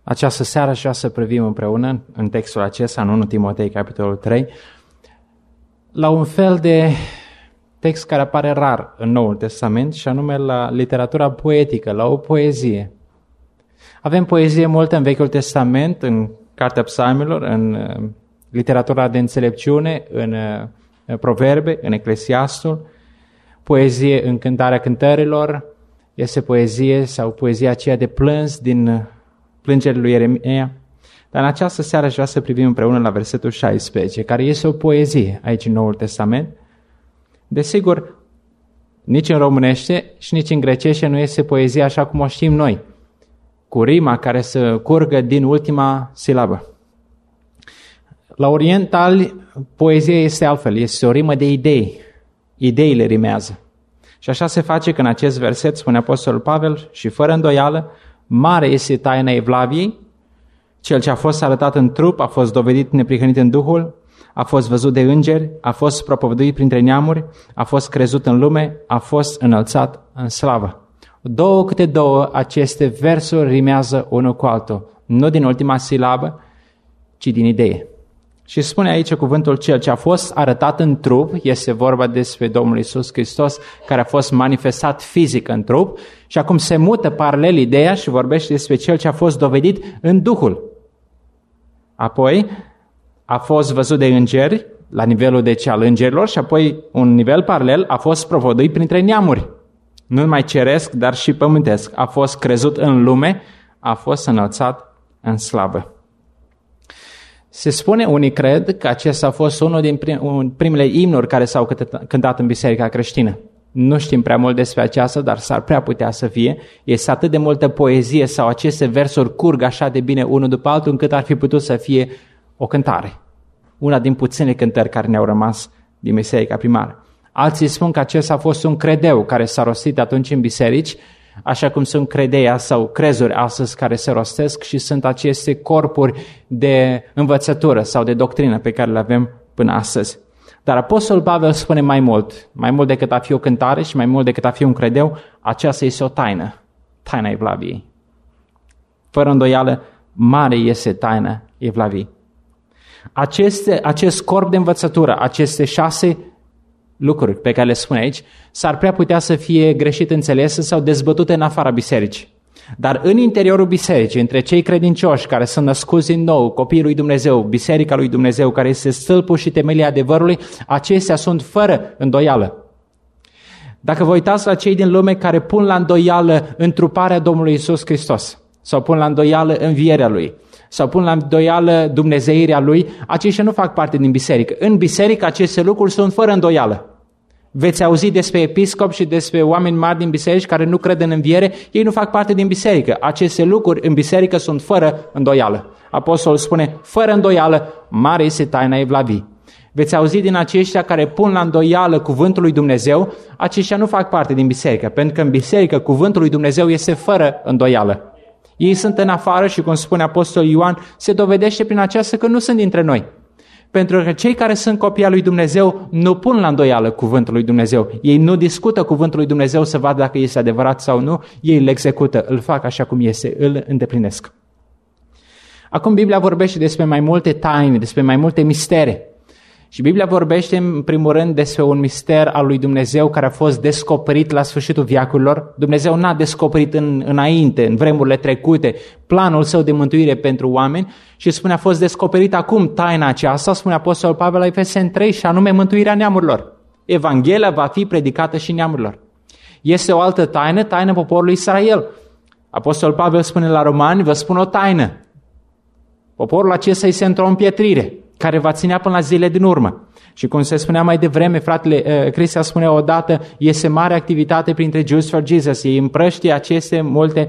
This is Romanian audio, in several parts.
Această seară aș vrea să privim împreună în textul acesta, în 1 Timotei, capitolul 3, la un fel de text care apare rar în Noul Testament și anume la literatura poetică, la o poezie. Avem poezie multă în Vechiul Testament, în Cartea Psalmilor, în literatura de înțelepciune, în Proverbe, în Eclesiastul, poezie în Cântarea Cântărilor, este poezie sau poezia aceea de plâns din Plângerile lui Ieremia. Dar în această seară aș vrea să privim împreună la versetul 16, care este o poezie aici în Noul Testament. Desigur, nici în românește și nici în grecește nu este poezie așa cum o știm noi, cu rima care să curgă din ultima silabă. La orientali, poezia este altfel, este o rimă de idei. Ideile rimează. Și așa se face că în acest verset spune Apostolul Pavel, și fără îndoială, mare este taina Evlaviei, cel ce a fost arătat în trup, a fost dovedit neprihănit în Duhul, a fost văzut de îngeri, a fost propovăduit printre neamuri, a fost crezut în lume, a fost înălțat în slavă. Două câte două aceste versuri rimează unul cu altul, nu din ultima silabă, ci din idee. Și spune aici cuvântul cel ce a fost arătat în trup, este vorba despre Domnul Iisus Hristos, care a fost manifestat fizic în trup și acum se mută paralel ideea și vorbește despre cel ce a fost dovedit în Duhul. Apoi a fost văzut de îngeri, la nivelul deci al îngerilor, și apoi un nivel paralel a fost propovăduit printre neamuri. Nu numai ceresc, dar și pământesc. A fost crezut în lume, a fost înălțat în slavă. Se spune, unii cred, că acesta a fost unul din primele imnuri care s-au cântat în biserica creștină. Nu știm prea mult despre aceasta, dar s-ar prea putea să fie. Este atât de multă poezie sau aceste versuri curg așa de bine unul după altul, încât ar fi putut să fie o cântare. Una din puține cântări care ne-au rămas din biserica primară. Alții spun că acesta a fost un credeu care s-a rostit atunci în biserici, așa cum sunt credeia sau crezuri astăzi care se rostesc și sunt aceste corpuri de învățătură sau de doctrină pe care le avem până astăzi. Dar Apostolul Pavel spune mai mult decât a fi o cântare și mai mult decât a fi un credeu, aceasta este o taină, taina Evlaviei. Fără îndoială, mare este taina Evlaviei. Acest corp de învățătură, aceste 6 lucruri pe care le spune aici, s-ar prea putea să fie greșit înțelese sau dezbătute în afara bisericii. Dar în interiorul bisericii, între cei credincioși care sunt născuți din nou, copiii lui Dumnezeu, biserica lui Dumnezeu, care este stâlpul și temelia adevărului, acestea sunt fără îndoială. Dacă vă uitați la cei din lume care pun la îndoială întruparea Domnului Iisus Hristos, sau pun la îndoială învierea Lui, sau pun la îndoială dumnezeirea Lui, aceștia nu fac parte din biserică. În biserică aceste lucruri sunt fără îndoială. Veți auzi despre episcopi și despre oameni mari din biserici care nu cred în înviere, ei nu fac parte din biserică. Aceste lucruri în biserică sunt fără îndoială. Apostolul spune, fără îndoială, mare este taina Evlaviei. Veți auzi din aceștia care pun la îndoială cuvântul lui Dumnezeu, aceștia nu fac parte din biserică, pentru că în biserică cuvântul lui Dumnezeu este fără îndoială. Ei sunt în afară și, cum spune Apostolul Ioan, se dovedește prin aceasta că nu sunt dintre noi. Pentru că cei care sunt copii al lui Dumnezeu nu pun la îndoială cuvântul lui Dumnezeu. Ei nu discută cuvântul lui Dumnezeu să vadă dacă este adevărat sau nu, ei îl execută, îl fac așa cum este, îl îndeplinesc. Acum Biblia vorbește despre mai multe taine, despre mai multe mistere. Și Biblia vorbește în primul rând despre un mister al lui Dumnezeu care a fost descoperit la sfârșitul veacurilor. Dumnezeu n-a descoperit înainte, în vremurile trecute, planul său de mântuire pentru oameni și spune a fost descoperit acum taina aceasta, spune Apostolul Pavel la Efeseni 3, și anume mântuirea neamurilor. Evanghelia va fi predicată și neamurilor. Este o altă taină, taina poporului Israel. Apostolul Pavel spune la Romani, vă spun o taină. Poporul acesta este într-o împietrire care va ținea până la zile din urmă. Și cum se spunea mai devreme, fratele Cristian spunea odată, este mare activitate printre Jews for Jesus. Ei împrăștie aceste multe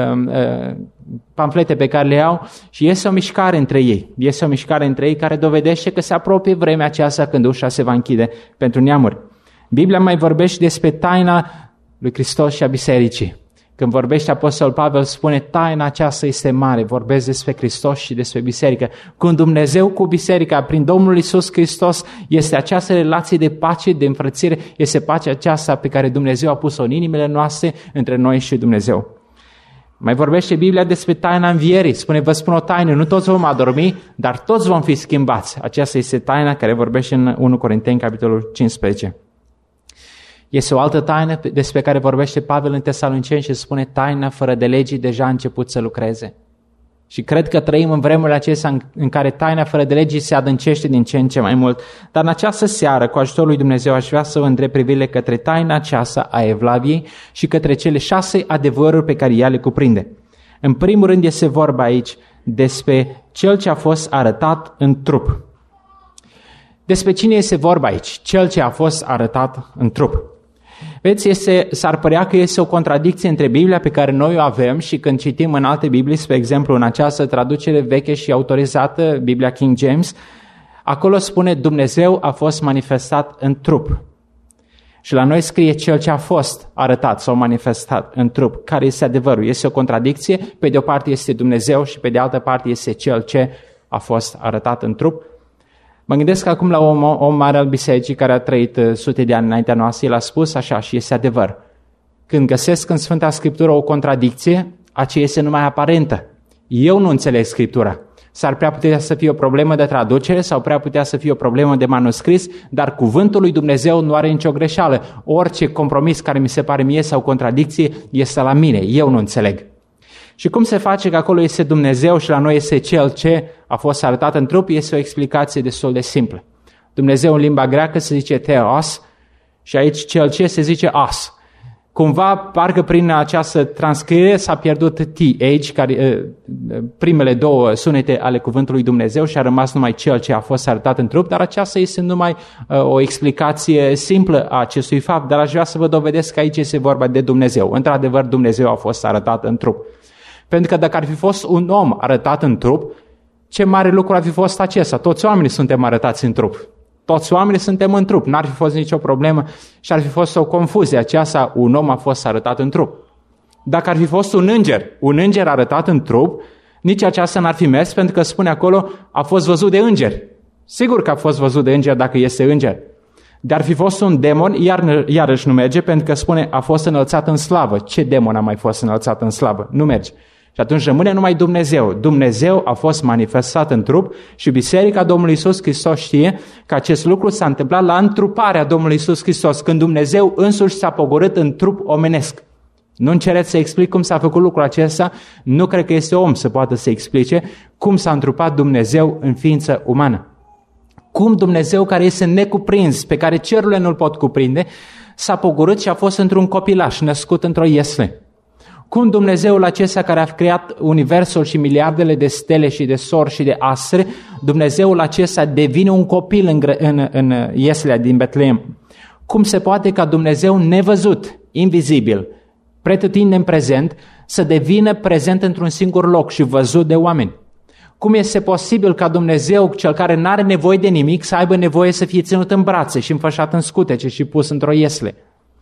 pamflete pe care le au și este o mișcare între ei. Este o mișcare între ei care dovedește că se apropie vremea aceasta când ușa se va închide pentru neamuri. Biblia mai vorbește despre taina lui Hristos și a bisericii. Când vorbește Apostolul Pavel, spune, taina aceasta este mare, vorbesc despre Hristos și despre biserică. Când Dumnezeu cu biserica, prin Domnul Iisus Hristos, este această relație de pace, de înfrățire, este pacea aceasta pe care Dumnezeu a pus-o în inimile noastre între noi și Dumnezeu. Mai vorbește Biblia despre taina învierii. Spune, vă spun o taină, nu toți vom adormi, dar toți vom fi schimbați. Aceasta este taina care vorbește în 1 Corinteni, capitolul 15. Este o altă taină despre care vorbește Pavel în Tesaloniceni și spune, taina fără de legii deja a început să lucreze. Și cred că trăim în vremurile acestea în care taina fără de legii se adâncește din ce în ce mai mult. Dar în această seară, cu ajutorul lui Dumnezeu, aș vrea să vă îndrept privirile către taina aceasta a Evlaviei și către cele 6 adevăruri pe care ea le cuprinde. În primul rând este vorba aici despre cel ce a fost arătat în trup. Despre cine este vorba aici? Cel ce a fost arătat în trup. Vedeți, s-ar părea că este o contradicție între Biblia pe care noi o avem și când citim în alte Biblii, spre exemplu în această traducere veche și autorizată, Biblia King James, acolo spune Dumnezeu a fost manifestat în trup. Și la noi scrie cel ce a fost arătat sau manifestat în trup. Care este adevărul? Este o contradicție? Pe de o parte este Dumnezeu și pe de altă parte este cel ce a fost arătat în trup. Mă gândesc acum la om mare al bisericii care a trăit sute de ani înaintea noastră. El a spus așa și este adevăr. Când găsesc în Sfânta Scriptură o contradicție, aceea este numai aparentă. Eu nu înțeleg Scriptura. S-ar prea putea să fie o problemă de traducere sau prea putea să fie o problemă de manuscris, dar cuvântul lui Dumnezeu nu are nicio greșeală. Orice compromis care mi se pare mie sau contradicție este la mine. Eu nu înțeleg. Și cum se face că acolo este Dumnezeu și la noi este Cel ce a fost arătat în trup? Este o explicație destul de simplă. Dumnezeu în limba greacă se zice Theos și aici Cel ce se zice As. Cumva, parcă prin această transcriere s-a pierdut TH, primele două sunete ale cuvântului Dumnezeu și a rămas numai Cel ce a fost arătat în trup, dar aceasta este numai o explicație simplă a acestui fapt, dar aș vrea să vă dovedesc că aici este vorba de Dumnezeu. Într-adevăr, Dumnezeu a fost arătat în trup. Pentru că dacă ar fi fost un om arătat în trup, ce mare lucru ar fi fost acesta? Toți oamenii suntem arătați în trup. Toți oamenii suntem în trup. N-ar fi fost nicio problemă și ar fi fost o confuzie. Aceasta, un om a fost arătat în trup. Dacă ar fi fost un înger arătat în trup, nici aceasta n-ar fi mers, pentru că spune acolo, a fost văzut de îngeri. Sigur că a fost văzut de îngeri dacă este înger. Dar ar fi fost un demon, iarăși nu merge, pentru că spune, a fost înălțat în slavă. Ce demon a mai fost înălțat în slavă? Nu merge. Și atunci rămâne numai Dumnezeu. Dumnezeu a fost manifestat în trup și Biserica Domnului Iisus Hristos știe că acest lucru s-a întâmplat la întruparea Domnului Iisus Hristos, când Dumnezeu însuși s-a pogorât în trup omenesc. Nu-mi cereți să explic cum s-a făcut lucrul acesta, nu cred că este om să poată să explice cum s-a întrupat Dumnezeu în ființă umană. Cum Dumnezeu, care este necuprins, pe care cerurile nu-l pot cuprinde, s-a pogorât și a fost într-un copilaș născut într-o iesle. Cum Dumnezeul acesta care a creat universul și miliardele de stele și de sori și de astre, Dumnezeul acesta devine un copil în ieslea din Betleem. Cum se poate ca Dumnezeu nevăzut, invizibil, pretutindeni prezent, să devină prezent într-un singur loc și văzut de oameni? Cum este posibil ca Dumnezeu, cel care nu are nevoie de nimic, să aibă nevoie să fie ținut în brațe și înfășat în scutece și pus într-o iesle?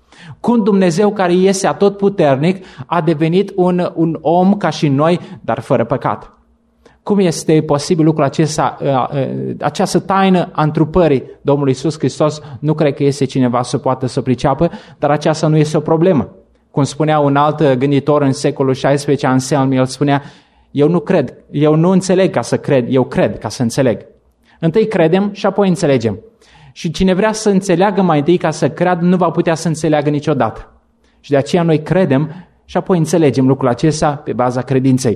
Cum Dumnezeu, care este atotputernic, a devenit un om ca și noi, dar fără păcat? Cum este posibil lucrul acesta, această taină a întrupării Domnului Iisus Hristos? Nu cred că este cineva să poată să priceapă, dar aceasta nu este o problemă. Cum spunea un alt gânditor în secolul XVI, Anselm, el spunea, eu nu cred, eu nu înțeleg ca să cred, eu cred ca să înțeleg. Întâi credem și apoi înțelegem. Și cine vrea să înțeleagă mai întâi ca să creadă, nu va putea să înțeleagă niciodată. Și de aceea noi credem și apoi înțelegem lucrul acesta pe baza credinței.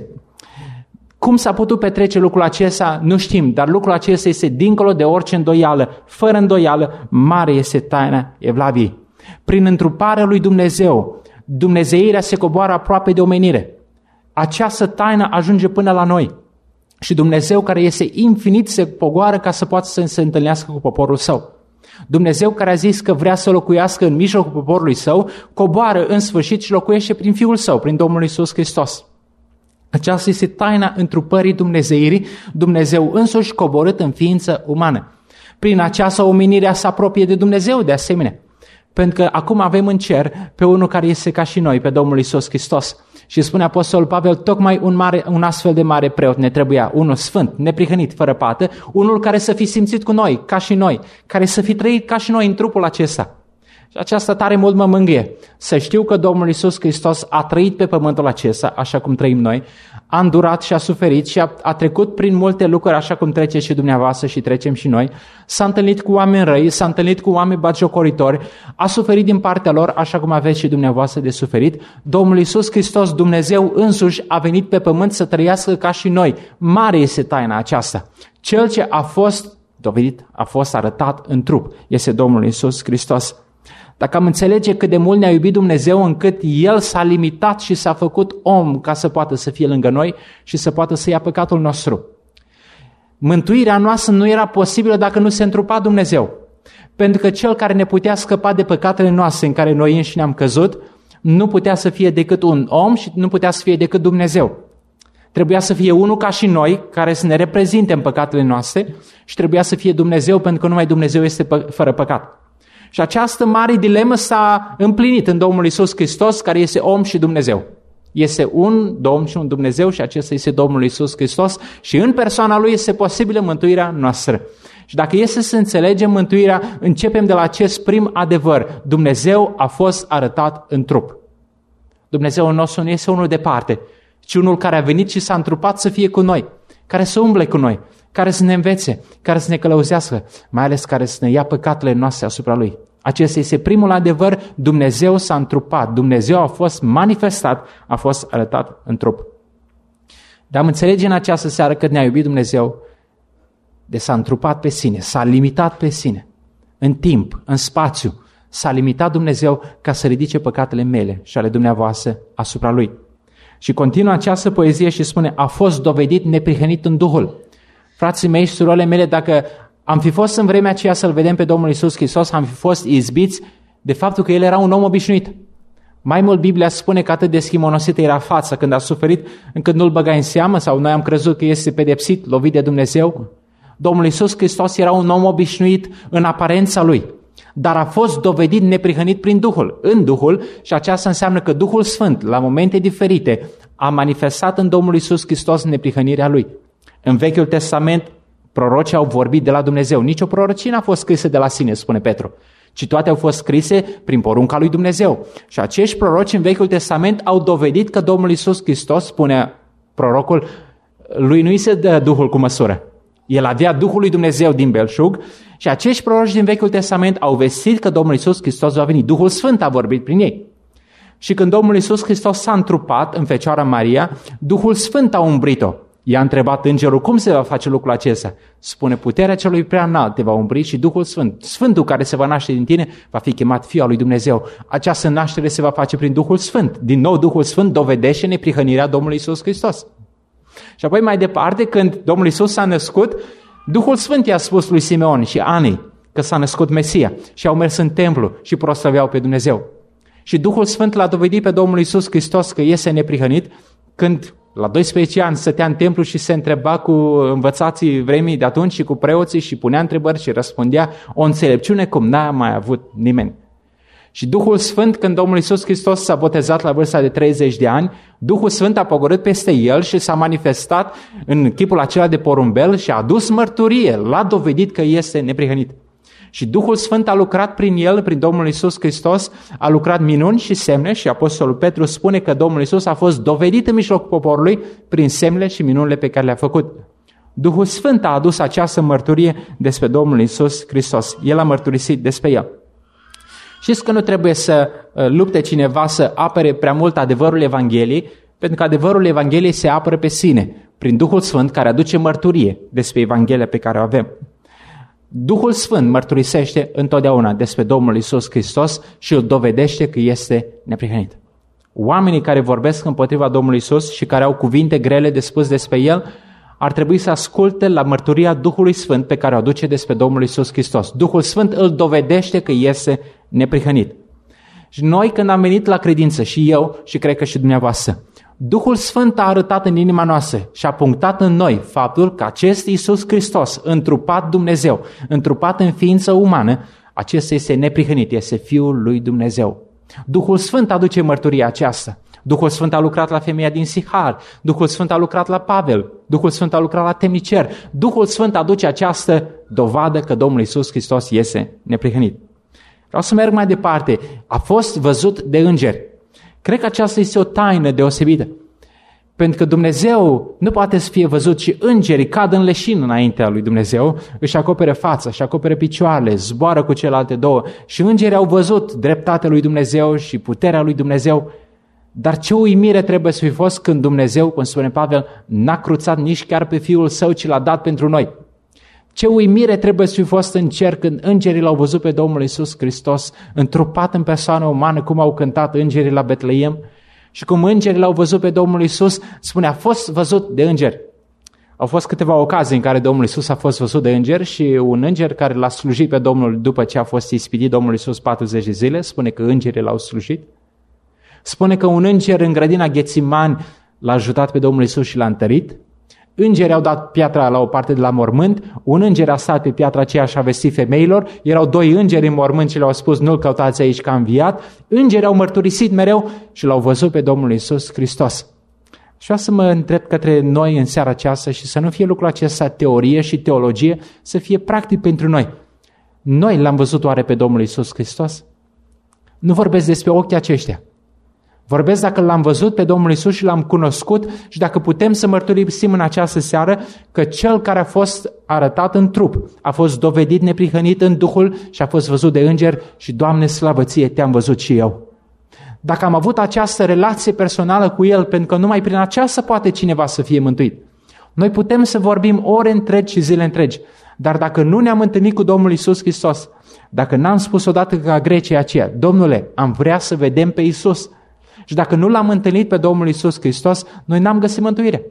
Cum s-a putut petrece lucrul acesta, nu știm, dar lucrul acesta este dincolo de orice îndoială. Fără îndoială, mare este taina Evlaviei. Prin întruparea lui Dumnezeu, dumnezeirea se coboară aproape de omenire. Această taină ajunge până la noi. Și Dumnezeu, care este infinit, se pogoară ca să poată să se întâlnească cu poporul său. Dumnezeu, care a zis că vrea să locuiască în mijlocul poporului său, coboară în sfârșit și locuiește prin Fiul său, prin Domnul Iisus Hristos. Aceasta este taina întrupării dumnezeirii, Dumnezeu însuși coborât în ființă umană. Prin această omenirea se apropie de Dumnezeu de asemenea. Pentru că acum avem în cer pe unul care este ca și noi, pe Domnul Iisus Hristos. Și spune Apostolul Pavel, tocmai un astfel de mare preot ne trebuia, unul sfânt, neprihănit, fără pată, unul care să fi simțit cu noi, ca și noi, care să fi trăit ca și noi în trupul acesta. Și aceasta tare mult mă mângâie. Să știu că Domnul Iisus Hristos a trăit pe pământul acesta, așa cum trăim noi, a îndurat și a suferit și a trecut prin multe lucruri, așa cum treceți și dumneavoastră și trecem și noi. S-a întâlnit cu oameni răi, s-a întâlnit cu oameni batjocoritori, a suferit din partea lor, așa cum aveți și dumneavoastră de suferit. Domnul Iisus Hristos, Dumnezeu însuși, a venit pe pământ să trăiască ca și noi. Mare este taina aceasta. Cel ce a fost dovedit, a fost arătat în trup, este Domnul Iisus Hristos. Dacă am înțelege cât de mult ne-a iubit Dumnezeu încât El s-a limitat și s-a făcut om ca să poată să fie lângă noi și să poată să ia păcatul nostru. Mântuirea noastră nu era posibilă dacă nu se întrupa Dumnezeu. Pentru că Cel care ne putea scăpa de păcatele noastre în care noi înșine am căzut, nu putea să fie decât un om și nu putea să fie decât Dumnezeu. Trebuia să fie unul ca și noi, care să ne reprezinte în păcatele noastre și trebuia să fie Dumnezeu, pentru că numai Dumnezeu este fără păcat. Și această mare dilemă s-a împlinit în Domnul Iisus Hristos, care este om și Dumnezeu. Este un Domn și un Dumnezeu și acesta este Domnul Iisus Hristos și în persoana Lui este posibilă mântuirea noastră. Și dacă este să înțelegem mântuirea, începem de la acest prim adevăr. Dumnezeu a fost arătat în trup. Dumnezeul nostru nu este unul departe, ci unul care a venit și s-a întrupat să fie cu noi, care să umble cu noi, care să ne învețe, care să ne călăuzească, mai ales care să ne ia păcatele noastre asupra Lui. Acesta este primul adevăr, Dumnezeu s-a întrupat, Dumnezeu a fost manifestat, a fost arătat în trup. Dar am înțelege în această seară că ne-a iubit Dumnezeu, de s-a întrupat pe sine, s-a limitat pe sine, în timp, în spațiu, s-a limitat Dumnezeu ca să ridice păcatele mele și ale dumneavoastră asupra Lui. Și continuă această poezie și spune, a fost dovedit neprihănit în Duhul. Frații mei și surorile mele, dacă am fi fost în vremea aceea să-L vedem pe Domnul Iisus Hristos, am fi fost izbiți de faptul că El era un om obișnuit. Mai mult Biblia spune că atât de schimonosită era fața când a suferit, încât nu-L băga în seamă sau noi am crezut că este pedepsit, lovit de Dumnezeu. Domnul Iisus Hristos era un om obișnuit în aparența Lui, dar a fost dovedit neprihănit prin Duhul, în Duhul, și aceasta înseamnă că Duhul Sfânt, la momente diferite, a manifestat în Domnul Iisus Hristos neprihănirea Lui. În Vechiul Testament, prorocii au vorbit de la Dumnezeu. Nici o prorocie n-a fost scrisă de la sine, spune Petru, ci toate au fost scrise prin porunca lui Dumnezeu. Și acești proroci în Vechiul Testament au dovedit că Domnul Iisus Hristos, spune prorocul, lui nu îi se dă Duhul cu măsură. El avea Duhul lui Dumnezeu din belșug și acești proroci din Vechiul Testament au vestit că Domnul Iisus Hristos va veni. Duhul Sfânt a vorbit prin ei. Și când Domnul Iisus Hristos s-a întrupat în Fecioara Maria, Duhul Sfânt a umbrit-o. I-a întrebat îngerul, cum se va face lucrul acesta? Spune, puterea celui prea înalt te va umbri și Duhul Sfânt. Sfântul care se va naște din tine va fi chemat Fiul al lui Dumnezeu. Această naștere se va face prin Duhul Sfânt. Din nou, Duhul Sfânt dovedește neprihănirea Domnului Iisus Hristos. Și apoi mai departe, când Domnul Iisus s-a născut, Duhul Sfânt i-a spus lui Simeon și Anei că s-a născut Mesia și au mers în templu și proslăveau pe Dumnezeu. Și Duhul Sfânt l-a dovedit pe Domnul Iisus Hristos că iese neprihănit când la 12 ani stătea în templu și se întreba cu învățații vremii de atunci și cu preoții și punea întrebări și răspundea o înțelepciune cum n-a mai avut nimeni. Și Duhul Sfânt, când Domnul Iisus Hristos s-a botezat la vârsta de 30 de ani, Duhul Sfânt a pogorât peste El și s-a manifestat în chipul acela de porumbel și a adus mărturie, l-a dovedit că este neprihănit. Și Duhul Sfânt a lucrat prin El, prin Domnul Iisus Hristos, a lucrat minuni și semne și Apostolul Petru spune că Domnul Iisus a fost dovedit în mijlocul poporului prin semnele și minunile pe care le-a făcut. Duhul Sfânt a adus această mărturie despre Domnul Iisus Hristos. El a mărturisit despre El. Știți că nu trebuie să lupte cineva să apere prea mult adevărul Evangheliei, pentru că adevărul Evangheliei se apără pe sine, prin Duhul Sfânt care aduce mărturie despre Evanghelia pe care o avem. Duhul Sfânt mărturisește întotdeauna despre Domnul Iisus Hristos și îl dovedește că este neprihănit. Oamenii care vorbesc împotriva Domnului Iisus și care au cuvinte grele de spus despre El, ar trebui să asculte la mărturia Duhului Sfânt pe care o aduce despre Domnul Iisus Hristos. Duhul Sfânt îl dovedește că este neprihănit. Și noi când am venit la credință, și eu și cred că și dumneavoastră, Duhul Sfânt a arătat în inima noastră și a punctat în noi faptul că acest Iisus Hristos, întrupat Dumnezeu, întrupat în ființă umană, acesta este neprihănit, este Fiul lui Dumnezeu. Duhul Sfânt aduce mărturia aceasta. Duhul Sfânt a lucrat la femeia din Sihar, Duhul Sfânt a lucrat la Pavel, Duhul Sfânt a lucrat la temnicer. Duhul Sfânt aduce această dovadă că Domnul Iisus Hristos este neprihănit. Vreau să merg mai departe. A fost văzut de îngeri. Cred că aceasta este o taină deosebită. Pentru că Dumnezeu nu poate să fie văzut și îngerii cad în leșin înaintea lui Dumnezeu, își acopere fața, își acopere picioarele, zboară cu celelalte două și îngerii au văzut dreptatea lui Dumnezeu și puterea lui Dumnezeu. Dar ce uimire trebuie să fi fost când Dumnezeu, cum spune Pavel, n-a cruțat nici chiar pe Fiul Său, ci l-a dat pentru noi. Ce uimire trebuie să fi fost în cer când îngerii l-au văzut pe Domnul Iisus Hristos, întrupat în persoană umană, cum au cântat îngerii la Betleem și cum îngerii l-au văzut pe Domnul Iisus, spune, a fost văzut de îngeri. Au fost câteva ocazii în care Domnul Iisus a fost văzut de îngeri și un înger care l-a slujit pe Domnul după ce a fost ispitit Domnul Iisus 40 de zile, spune că îngerii l-au slujit. Spune că un înger în grădina Ghețimani l-a ajutat pe Domnul Iisus și l-a întărit. Îngerii au dat piatra la o parte de la mormânt, un înger a stat pe piatra aceea și a vestit femeilor, erau doi îngeri în mormânt și le-au spus nu-L căutați aici că a înviat. Îngerii au mărturisit mereu și l-au văzut pe Domnul Iisus Hristos. Și vreau să mă întreb către noi în seara aceasta și să nu fie lucrul acesta teorie și teologie, să fie practic pentru noi. Noi l-am văzut oare pe Domnul Iisus Hristos? Nu vorbesc despre ochii aceștia. Vorbesc dacă l-am văzut pe Domnul Iisus și l-am cunoscut și dacă putem să mărturisim în această seară că Cel care a fost arătat în trup, a fost dovedit neprihănit în Duhul și a fost văzut de îngeri și, Doamne, slavă Ție, Te-am văzut și eu. Dacă am avut această relație personală cu El, pentru că numai prin aceasta poate cineva să fie mântuit. Noi putem să vorbim ore întregi și zile întregi, dar dacă nu ne-am întâlnit cu Domnul Iisus Hristos, dacă n-am spus odată ca grecii aceia, Domnule, am vrea să vedem pe Iisus, și dacă nu l-am întâlnit pe Domnul Iisus Hristos, noi n-am găsit mântuire.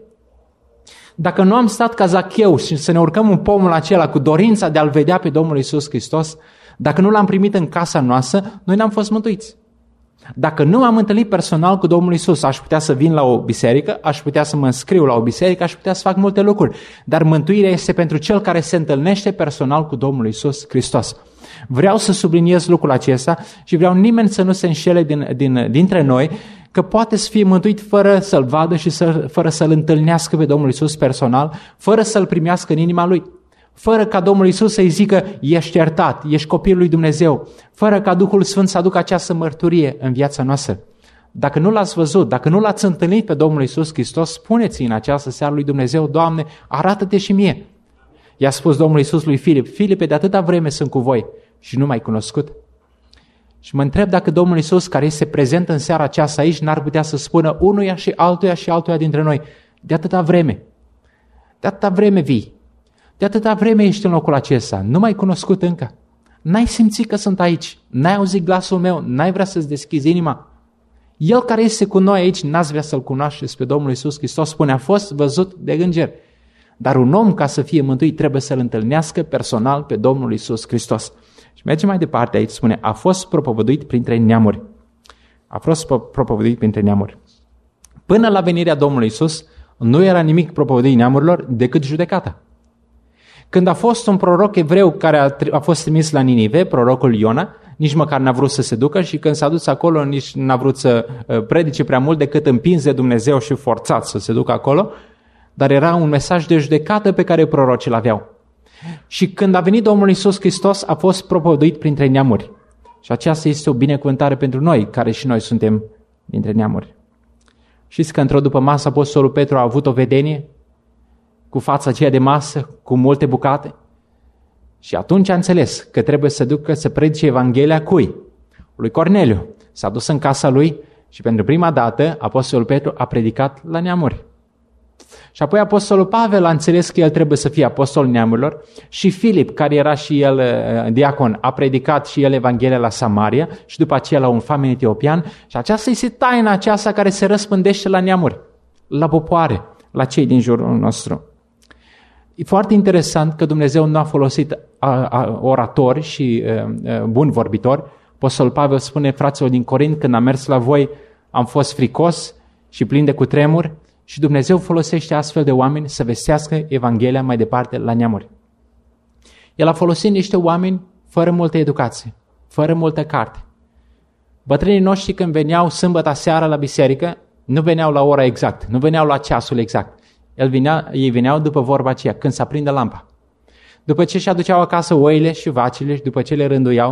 Dacă nu am stat ca Zacheu și să ne urcăm în pomul acela cu dorința de a-L vedea pe Domnul Iisus Hristos, dacă nu l-am primit în casa noastră, noi n-am fost mântuiți. Dacă nu am întâlnit personal cu Domnul Iisus, aș putea să vin la o biserică, aș putea să mă înscriu la o biserică, aș putea să fac multe lucruri. Dar mântuirea este pentru cel care se întâlnește personal cu Domnul Iisus Hristos. Vreau să subliniez lucrul acesta și vreau nimeni să nu se înșele dintre noi că poate să fie mântuit fără să-L vadă și fără să-L întâlnească pe Domnul Iisus personal, fără să-L primească în inima Lui, fără ca Domnul Iisus să-i zică, ești iertat, ești copilul lui Dumnezeu, fără ca Duhul Sfânt să aducă această mărturie în viața noastră. Dacă nu l-ați văzut, dacă nu l-ați întâlnit pe Domnul Iisus Hristos, spuneți în această seară lui Dumnezeu, Doamne, arată-te și mie. I-a spus Domnul Iisus lui Filip, Filipe, de atâta vreme sunt cu voi și nu m-ai cunoscut? Și mă întreb dacă Domnul Iisus, care este prezent în seara aceasta aici, n-ar putea să spună unuia și altuia dintre noi, de atâta vreme vii, de atâta vreme ești în locul acesta, nu m-ai cunoscut încă, n-ai simțit că sunt aici, n-ai auzit glasul meu, n-ai vrea să-ți deschizi inima. El care este cu noi aici, n-ați vrea să-L cunoașteți pe Domnul Iisus Hristos, spune, a fost văzut de îngeri. Dar un om, ca să fie mântuit, trebuie să-L întâlnească personal pe Domnul Iisus Hristos. Și mergem mai departe aici, spune, a fost propovăduit printre neamuri. A fost propovăduit printre neamuri. Până la venirea Domnului Iisus, nu era nimic propovăduit neamurilor decât judecata. Când a fost un proroc evreu care a fost trimis la Ninive, prorocul Iona, nici măcar n-a vrut să se ducă și când s-a dus acolo nici n-a vrut să predice prea mult decât împins de Dumnezeu și forțat să se ducă acolo, dar era un mesaj de judecată pe care prorocii îl aveau. Și când a venit Domnul Iisus Hristos, a fost propovăduit printre neamuri. Și aceasta este o binecuvântare pentru noi, care și noi suntem dintre neamuri. Știți că într-o după masă Apostolul Petru a avut o vedenie cu fața aceea de masă, cu multe bucate. Și atunci a înțeles că trebuie să ducă să predice Evanghelia cui? Lui Corneliu. S-a dus în casa lui și pentru prima dată Apostolul Petru a predicat la neamuri. Și apoi Apostolul Pavel a înțeles că el trebuie să fie apostol neamurilor și Filip, care era și el diacon, a predicat și el Evanghelia la Samaria și după aceea la un famen etiopian și aceasta este taina aceasta care se răspândește la neamuri, la popoare, la cei din jurul nostru. E foarte interesant că Dumnezeu nu a folosit oratori și buni vorbitori. Apostolul Pavel spune, fraților din Corint, când am mers la voi am fost fricos și plin de cutremur, și Dumnezeu folosește astfel de oameni să vestească Evanghelia mai departe la neamuri. El a folosit niște oameni fără multă educație, fără multă carte. Bătrânii noștri când veneau sâmbătă seara la biserică, nu veneau la ora exact, nu veneau la ceasul exact. Ei veneau după vorba aceea, când se aprinde lampa. După ce și aduceau acasă oile și vacile și după ce le rânduiau,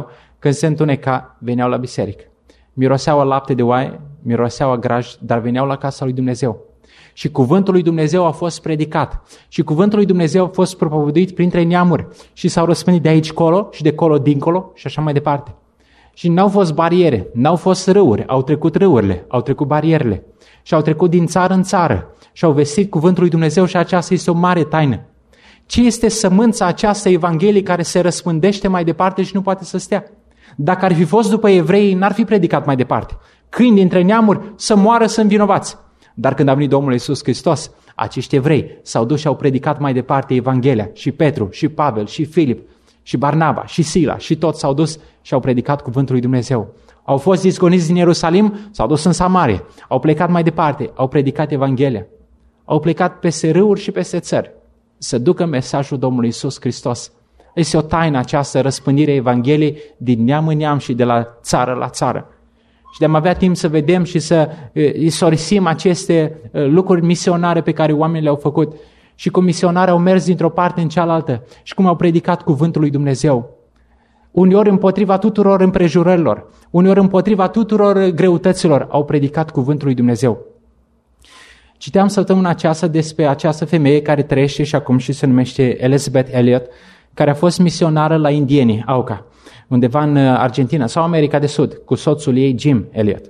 când se întuneca, veneau la biserică. Miroseau a lapte de oaie, miroseau a graj, dar veneau la casa lui Dumnezeu. Și cuvântul lui Dumnezeu a fost predicat. Și cuvântul lui Dumnezeu a fost propovăduit printre neamuri. Și s-au răspândit de aici colo și de colo dincolo și așa mai departe. Și n-au fost bariere, n-au fost râuri, au trecut râurile, au trecut barierele. Și au trecut din țară în țară și au vestit cuvântul lui Dumnezeu și aceasta este o mare taină. Ce este sămânța aceasta Evangheliei care se răspândește mai departe și nu poate să stea? Dacă ar fi fost după evrei, n-ar fi predicat mai departe. Câini dintre neamuri să moară, sunt vinovați. Dar când a venit Domnul Iisus Hristos, acești evrei s-au dus și au predicat mai departe Evanghelia. Și Petru, și Pavel, și Filip, și Barnaba, și Sila, și toți s-au dus și au predicat cuvântul lui Dumnezeu. Au fost izgoniți din Ierusalim, s-au dus în Samarie, au plecat mai departe, au predicat Evanghelia. Au plecat peste râuri și peste țări să ducă mesajul Domnului Iisus Hristos. Este o taină această răspândire a Evangheliei din neam în neam și de la țară la țară. Și de-am avea timp să vedem și să istorisim aceste lucruri misionare pe care oamenii le-au făcut și cum misionarii au mers dintr-o parte în cealaltă și cum au predicat cuvântul lui Dumnezeu. Uneori împotriva tuturor împrejurărilor, uneori împotriva tuturor greutăților au predicat cuvântul lui Dumnezeu. Citeam săptămâna aceasta despre această femeie care trăiește și acum și se numește Elizabeth Elliot, care a fost misionară la indienii, Auca, undeva în Argentina sau America de Sud, cu soțul ei, Jim Elliot.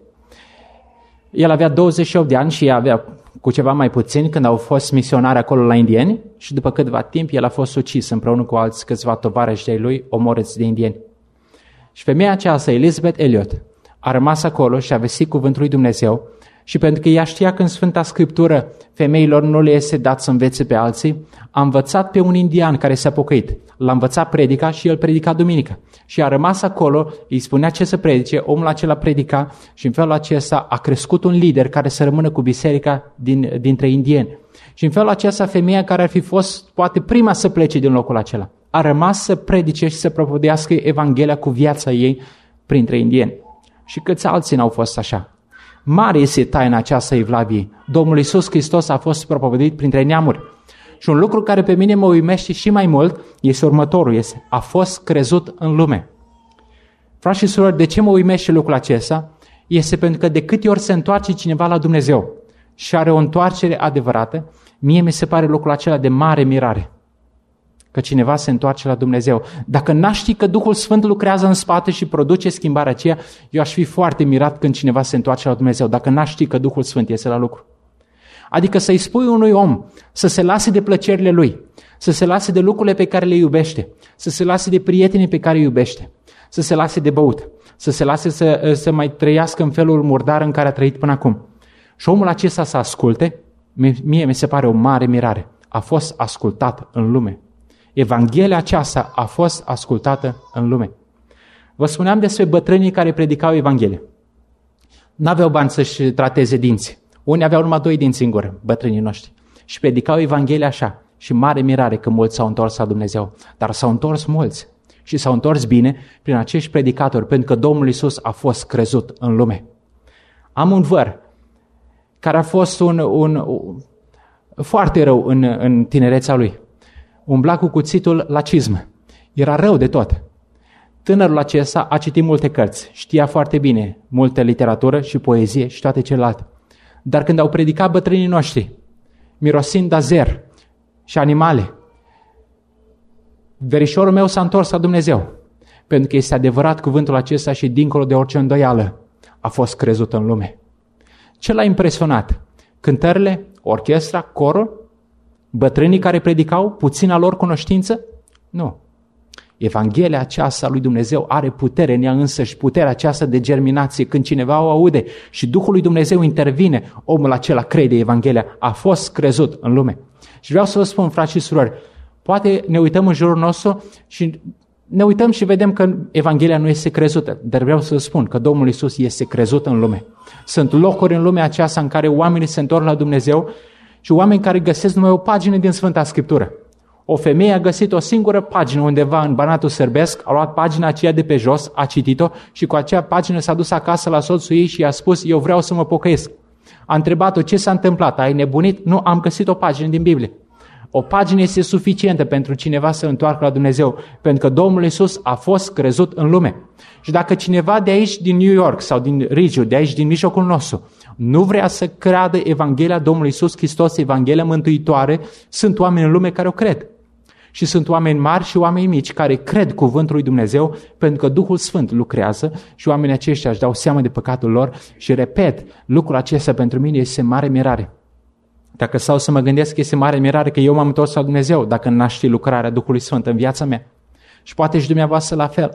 El avea 28 de ani și ea avea cu ceva mai puțin când au fost misionari acolo la indieni și după câteva timp el a fost ucis împreună cu alți câțiva tovarăși de lui, omorâți de indieni. Și femeia aceasta, Elizabeth Elliot, a rămas acolo și a vestit cuvântul lui Dumnezeu și pentru că ea știa că în Sfânta Scriptură femeilor nu le este dat să învețe pe alții, a învățat pe un indian care s-a pocăit. L-a învățat predica și el predica duminică. Și a rămas acolo, îi spunea ce să predice, omul acela predica și în felul acesta a crescut un lider care să rămână cu biserica dintre indieni. Și în felul acesta femeia care ar fi fost poate prima să plece din locul acela, a rămas să predice și să propovăduiască Evanghelia cu viața ei printre indieni. Și câți alții n-au fost așa. Mare este taina aceasta Evlaviei. Domnul Iisus Hristos a fost propovăduit printre neamuri. Și un lucru care pe mine mă uimește și mai mult este următorul, a fost crezut în lume. Frați și surori, de ce mă uimește lucrul acesta? Este pentru că de câte ori se întoarce cineva la Dumnezeu și are o întoarcere adevărată, mie mi se pare lucrul acela de mare mirare. Că cineva se întoarce la Dumnezeu. Dacă n-aș ști că Duhul Sfânt lucrează în spate și produce schimbarea aceea, eu aș fi foarte mirat când cineva se întoarce la Dumnezeu, dacă n-aș ști că Duhul Sfânt este la lucru. Adică să-i spui unui om să se lase de plăcerile lui, să se lase de lucrurile pe care le iubește, să se lase de prietenii pe care îi iubește, să se lase de băut, să se lase să mai trăiască în felul murdar în care a trăit până acum. Și omul acesta să asculte, mie mi se pare o mare mirare. A fost ascultat în lume. Evanghelia aceasta a fost ascultată în lume. Vă spuneam despre bătrânii care predicau Evanghelia. N-aveau bani să-și trateze dinții. Unii aveau numai 2 dinți în gură, bătrânii noștri. Și predicau Evanghelia așa. Și mare mirare că mulți s-au întors la Dumnezeu. Dar s-au întors mulți. Și s-au întors bine prin acești predicatori, pentru că Domnul Iisus a fost crezut în lume. Am un văr care a fost un foarte rău în tinerețea lui. Umbla cu cuțitul la cizmă. Era rău de tot. Tânărul acesta a citit multe cărți. Știa foarte bine multă literatură și poezie și toate celelalte. Dar când au predicat bătrânii noștri, mirosind azer și animale, verișorul meu s-a întors la Dumnezeu. Pentru că este adevărat cuvântul acesta și dincolo de orice îndoială a fost crezut în lume. Ce l-a impresionat? Cântările, orchestra, corul? Bătrânii care predicau, puțina lor cunoștință? Nu. Evanghelia aceasta lui Dumnezeu are putere în ea însăși, puterea aceasta de germinație. Când cineva o aude și Duhul lui Dumnezeu intervine, omul acela crede Evanghelia, a fost crezut în lume. Și vreau să vă spun, frați și surori, poate ne uităm în jurul nostru și ne uităm și vedem că Evanghelia nu este crezută, dar vreau să vă spun că Domnul Iisus este crezut în lume. Sunt locuri în lumea aceasta în care oamenii se întorc la Dumnezeu și oameni care găsesc numai o pagină din Sfânta Scriptură. O femeie a găsit o singură pagină undeva în Banatul Sârbesc, a luat pagina aceea de pe jos, a citit-o și cu acea pagină s-a dus acasă la soțul ei și i-a spus, eu vreau să mă pocăiesc. A întrebat-o ce s-a întâmplat, ai nebunit? Nu, am găsit o pagină din Biblie. O pagină este suficientă pentru cineva să întoarcă la Dumnezeu, pentru că Domnul Iisus a fost crezut în lume. Și dacă cineva de aici din New York sau din Rigiu, de aici din mijlocul nostru, nu vrea să creadă Evanghelia Domnului Iisus Hristos, Evanghelia mântuitoare, sunt oameni în lume care o cred. Și sunt oameni mari și oameni mici care cred cuvântul lui Dumnezeu pentru că Duhul Sfânt lucrează și oamenii aceștia își dau seama de păcatul lor și repet, lucrul acesta pentru mine este mare mirare. Dacă stau să mă gândesc, este mare mirare că eu m-am întors la Dumnezeu dacă n-aș ști lucrarea Duhului Sfânt în viața mea. Și poate și dumneavoastră la fel.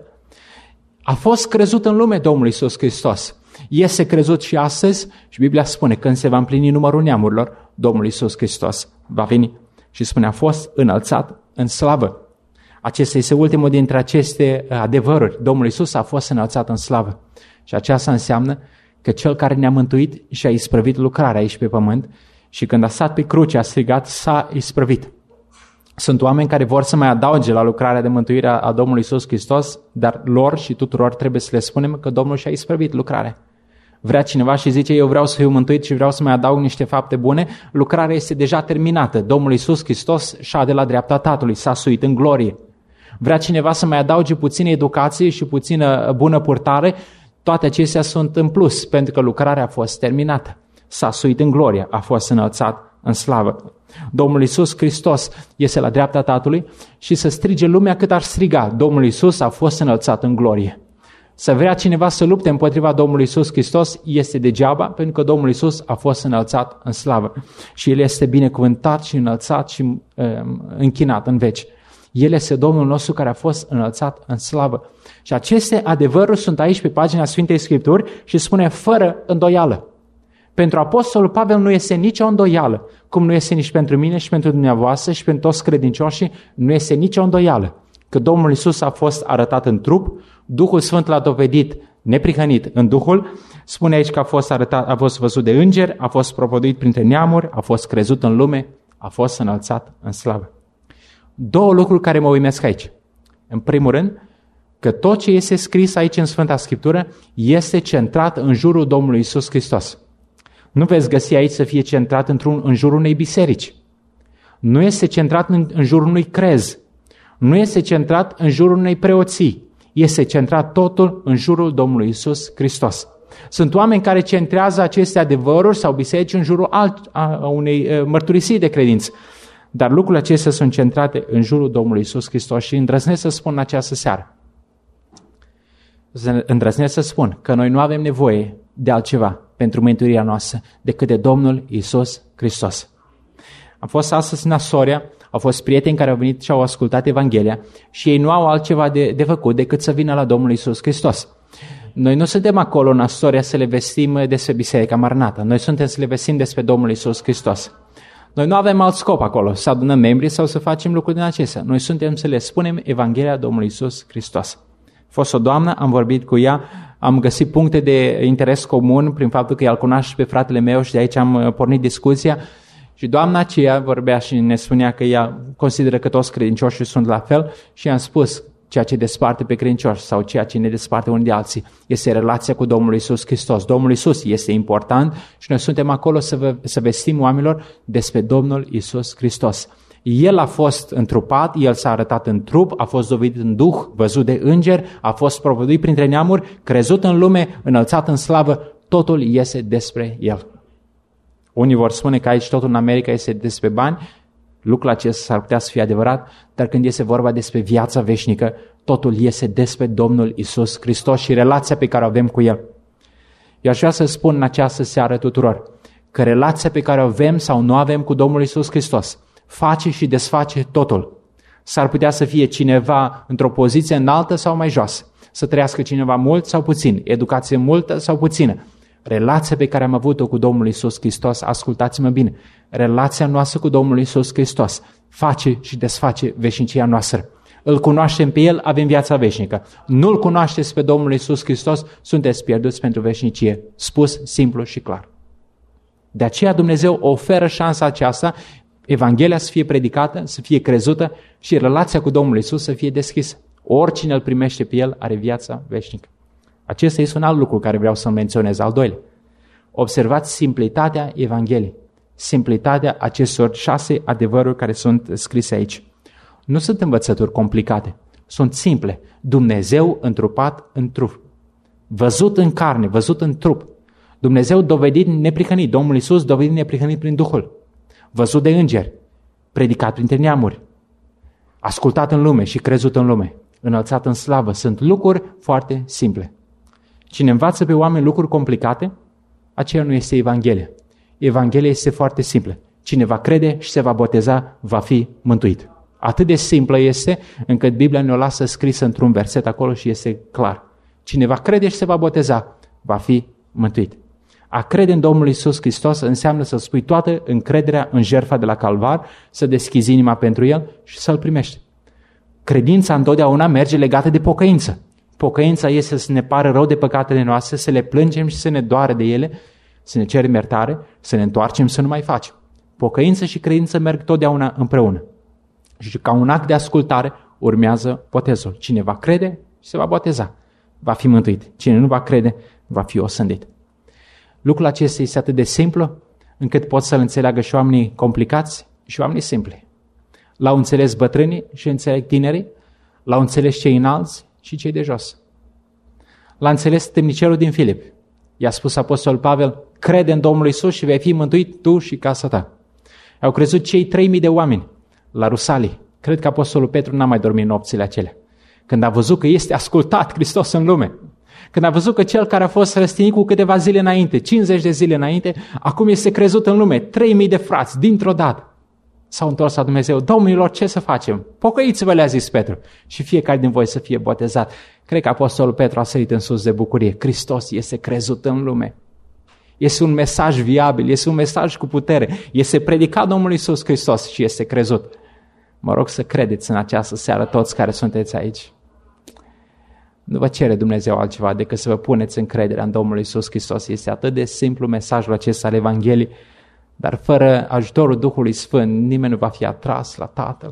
A fost crezut în lume Domnul Iisus Hristos. Este crezut și astăzi și Biblia spune când se va împlini numărul neamurilor, Domnul Iisus Hristos va veni. Și spune a fost înălțat în slavă. Acesta este ultimul dintre aceste adevăruri. Domnul Iisus a fost înălțat în slavă. Și aceasta înseamnă că Cel care ne-a mântuit și a isprăvit lucrarea aici pe pământ și când a stat pe cruce a strigat, s-a isprăvit. Sunt oameni care vor să mai adauge la lucrarea de mântuire a Domnului Iisus Hristos, dar lor și tuturor trebuie să le spunem că Domnul și-a isprăvit lucrarea. Vrea cineva și zice, eu vreau să fiu mântuit și vreau să mai adaug niște fapte bune, lucrarea este deja terminată. Domnul Iisus Hristos șade la dreapta Tatălui, s-a suit în glorie. Vrea cineva să mai adauge puțină educație și puțină bună purtare, toate acestea sunt în plus, pentru că lucrarea a fost terminată. S-a suit în glorie, a fost înălțat în slavă. Domnul Iisus Hristos este la dreapta Tatălui și să strige lumea cât ar striga, Domnul Iisus a fost înălțat în glorie. Să vrea cineva să lupte împotriva Domnului Iisus Hristos este degeaba, pentru că Domnul Iisus a fost înălțat în slavă. Și El este binecuvântat și înălțat și închinat în veci. El este Domnul nostru care a fost înălțat în slavă. Și aceste adevăruri sunt aici pe pagina Sfintei Scripturi și spune fără îndoială. Pentru Apostolul Pavel nu este nicio îndoială, cum nu este nici pentru mine și pentru dumneavoastră și pentru toți credincioșii, nu este nicio îndoială. Că Domnul Iisus a fost arătat în trup, Duhul Sfânt l-a dovedit neprihănit în Duhul, spune aici că a fost arătat, a fost văzut de îngeri, a fost propovăduit printre neamuri, a fost crezut în lume, a fost înălțat în slavă. Două lucruri care mă uimesc aici. În primul rând, că tot ce este scris aici în Sfânta Scriptură este centrat în jurul Domnului Iisus Hristos. Nu veți găsi aici să fie centrat în jurul unei biserici. Nu este centrat în jurul unui crez. Nu este centrat în jurul unei preoții. Este centrat totul în jurul Domnului Iisus Hristos. Sunt oameni care centrează aceste adevăruri sau biserici în jurul unei mărturisiri de credință. Dar lucrurile acestea sunt centrate în jurul Domnului Iisus Hristos și îndrăznesc să spun în această seară. Îndrăznesc să spun că noi nu avem nevoie de altceva pentru mântuirea noastră decât de Domnul Iisus Hristos. Am fost astăzi în Asoria, au fost prieteni care au venit și au ascultat Evanghelia și ei nu au altceva de făcut decât să vină la Domnul Iisus Hristos. Noi nu suntem acolo în Asoria să le vestim despre Biserica Maranată, noi suntem să le vestim despre Domnul Iisus Hristos. Noi nu avem alt scop acolo, să adunăm membri sau să facem lucruri din acestea. Noi suntem să le spunem Evanghelia Domnului Iisus Hristos. A fost o doamnă, am vorbit cu ea, am găsit puncte de interes comun prin faptul că el cunoaște pe fratele meu și de aici am pornit discuția. Și doamna aceea vorbea și ne spunea că ea consideră că toți credincioșii sunt la fel și i-am spus ceea ce desparte pe credincioși sau ceea ce ne desparte unii de alții este relația cu Domnul Iisus Hristos. Domnul Iisus este important și noi suntem acolo să vestim oamenilor despre Domnul Iisus Hristos. El a fost întrupat, El s-a arătat în trup, a fost dovedit în Duh, văzut de îngeri, a fost propovăduit printre neamuri, crezut în lume, înălțat în slavă, totul este despre El. Unii vor spune că aici totul în America este despre bani, lucrul acesta s-ar putea să fie adevărat, dar când este vorba despre viața veșnică, totul este despre Domnul Iisus Hristos și relația pe care o avem cu El. Eu aș vrea să spun în această seară tuturor că relația pe care o avem sau nu avem cu Domnul Iisus Hristos face și desface totul. S-ar putea să fie cineva într-o poziție înaltă sau mai joasă, să trăiască cineva mult sau puțin, educație multă sau puțină. Relația pe care am avut-o cu Domnul Iisus Hristos, ascultați-mă bine, relația noastră cu Domnul Iisus Hristos face și desface veșnicia noastră. Îl cunoaștem pe El, avem viața veșnică. Nu-L cunoașteți pe Domnul Iisus Hristos, sunteți pierduți pentru veșnicie. Spus simplu și clar. De aceea Dumnezeu oferă șansa aceasta, Evanghelia să fie predicată, să fie crezută și relația cu Domnul Iisus să fie deschisă. Oricine îl primește pe El are viața veșnică. Acesta este un alt lucru care vreau să-l menționez, al doilea. Observați simplitatea Evangheliei. simplitatea acestor 6 adevăruri care sunt scrise aici. Nu sunt învățături complicate, sunt simple. Dumnezeu întrupat în trup, văzut în carne, văzut în trup. Dumnezeu dovedit neprihănit, Domnul Iisus dovedit neprihănit prin Duhul, văzut de îngeri, predicat printre neamuri, ascultat în lume și crezut în lume, înălțat în slavă. Sunt lucruri foarte simple. Cine învață pe oameni lucruri complicate, aceea nu este Evanghelia. Evanghelia este foarte simplă. Cine va crede și se va boteza, va fi mântuit. Atât de simplă este, încât Biblia ne-o lasă scrisă într-un verset acolo și este clar. Cine va crede și se va boteza, va fi mântuit. A crede în Domnul Iisus Hristos înseamnă să spui toată încrederea în jertfa de la Calvar, să deschizi inima pentru El și să-L primești. Credința întotdeauna merge legată de pocăință. Pocăința este să ne pară rău de păcatele noastre, să le plângem și să ne doare de ele, să ne cerem iertare, să ne întoarcem să nu mai facem. Pocăință și credință merg totdeauna împreună. Și ca un act de ascultare urmează botezul. Cine va crede se va boteza, va fi mântuit. Cine nu va crede va fi osândit. Lucrul acesta este atât de simplu încât pot să-l înțeleagă și oamenii complicați și oamenii simpli. L-au înțeles bătrânii și înțeleg tinerii, l-au înțeles cei înalți și cei de jos. L-a înțeles temnicerul din Filip. I-a spus apostolul Pavel, crede în Domnul Iisus și vei fi mântuit tu și casa ta. Au crezut cei 3000 de oameni la Rusalii. Cred că apostolul Petru n-a mai dormit nopțile acelea. Când a văzut că este ascultat Hristos în lume, când a văzut că cel care a fost răstignit cu câteva zile înainte, 50 de zile înainte, acum este crezut în lume, 3000 de frați, dintr-o dată. S-au întors la Dumnezeu, domnilor, ce să facem? Pocăiți-vă, le-a zis Petru, și fiecare din voi să fie botezat. Cred că apostolul Petru a sărit în sus de bucurie. Hristos este crezut în lume. Este un mesaj viabil, este un mesaj cu putere. Este predicat Domnul Iisus Hristos și este crezut. Mă rog să credeți în această seară toți care sunteți aici. Nu vă cere Dumnezeu altceva decât să vă puneți încrederea în Domnul Iisus Hristos. Este atât de simplu mesajul acesta al Evangheliei, dar fără ajutorul Duhului Sfânt nimeni nu va fi atras la Tatăl.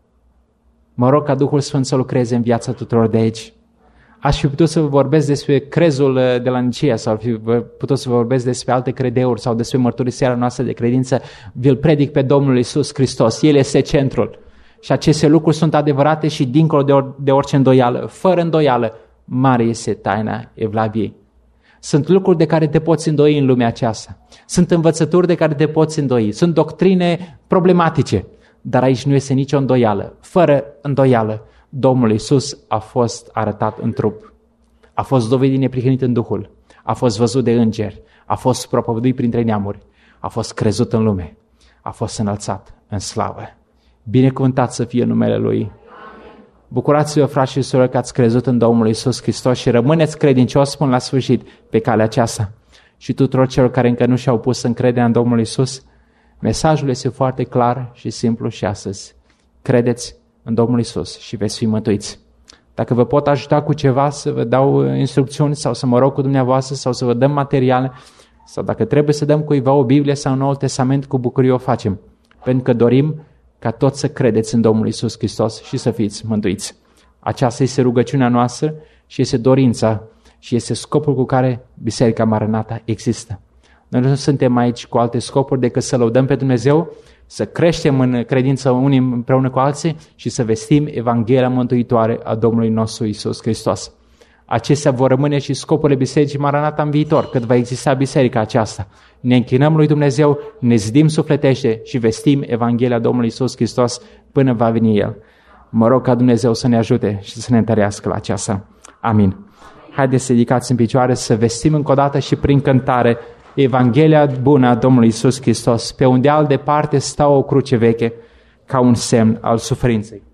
Mă rog ca Duhul Sfânt să lucreze în viața tuturor de aici. Aș fi putut să vă vorbesc despre crezul de la Nicea sau fi putut să vă vorbesc despre alte credeuri sau despre mărturisirea noastră de credință. Vi-l predic pe Domnul Iisus Hristos. El este centrul. Și aceste lucruri sunt adevărate și dincolo de orice îndoială. Fără îndoială, mare este taina Evlaviei. Sunt lucruri de care te poți îndoi în lumea aceasta. Sunt învățături de care te poți îndoi. Sunt doctrine problematice. Dar aici nu este nicio îndoială. Fără îndoială, Domnul Iisus a fost arătat în trup. A fost dovedit neprihănit în Duhul. A fost văzut de îngeri. A fost propovăduit printre neamuri. A fost crezut în lume. A fost înălțat în slavă. Binecuvântat să fie numele Lui. Bucurați-vă, frați și surori, că ați crezut în Domnul Iisus Hristos și rămâneți credincioși până la sfârșit pe calea aceasta. Și tuturor celor care încă nu și-au pus încrederea în Domnul Iisus, mesajul este foarte clar și simplu și astăzi. Credeți în Domnul Iisus și veți fi mântuiți. Dacă vă pot ajuta cu ceva, să vă dau instrucțiuni sau să mă rog cu dumneavoastră sau să vă dăm materiale sau dacă trebuie să dăm cuiva o Biblie sau un Noul Testament, cu bucurie o facem. Pentru că dorim ca toți să credeți în Domnul Iisus Hristos și să fiți mântuiți. Aceasta este rugăciunea noastră și este dorința și este scopul cu care Biserica Maranata există. Noi nu suntem aici cu alte scopuri decât să lăudăm pe Dumnezeu, să creștem în credință unii împreună cu alții și să vestim Evanghelia mântuitoare a Domnului nostru Iisus Hristos. Acestea vor rămâne și scopurile Bisericii Maranata în viitor, cât va exista biserica aceasta. Ne închinăm lui Dumnezeu, ne zidim sufletește și vestim Evanghelia Domnului Iisus Hristos până va veni El. Mă rog ca Dumnezeu să ne ajute și să ne întărească la aceasta. Amin. Haideți să ridicați în picioare, să vestim încă o dată și prin cântare Evanghelia bună a Domnului Iisus Hristos, pe unde al departe stă o cruce veche ca un semn al suferinței.